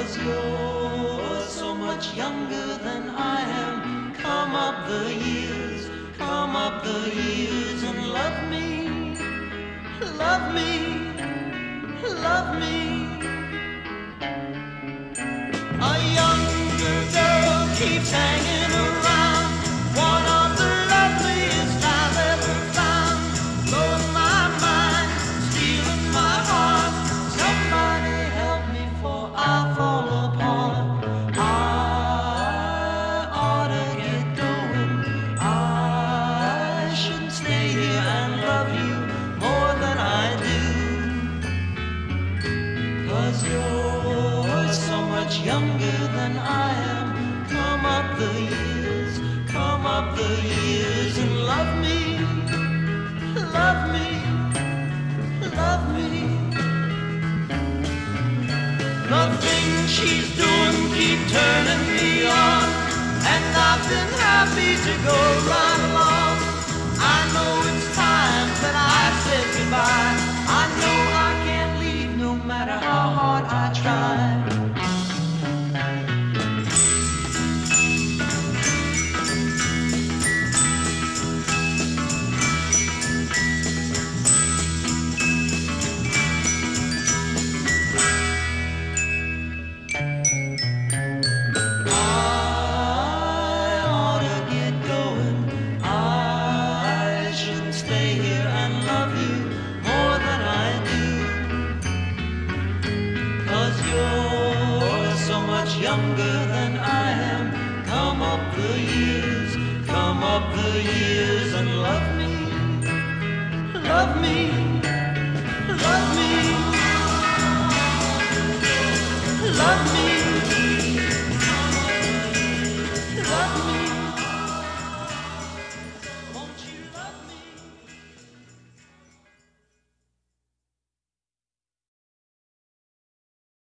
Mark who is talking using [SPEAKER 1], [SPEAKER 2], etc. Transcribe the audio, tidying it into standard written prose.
[SPEAKER 1] 'Cause you're so much younger than I am. Come up the years, come up the years and love me, love me, love me. A younger girl keeps hanging around, one of the loveliest I've ever found. Blowing my mind, stealing my heart. Somebody help me, for I fall apart. I ought to get going. I shouldn't stay here and love you more than I do. 'Cause you're so much younger than I am. Come up the years, come up the years and love me, love me, love me. The things she's doing keep turning me on, and I've been happy to go right along. I know it's time that I said goodbye. I know I can't leave no matter how hard I try. Younger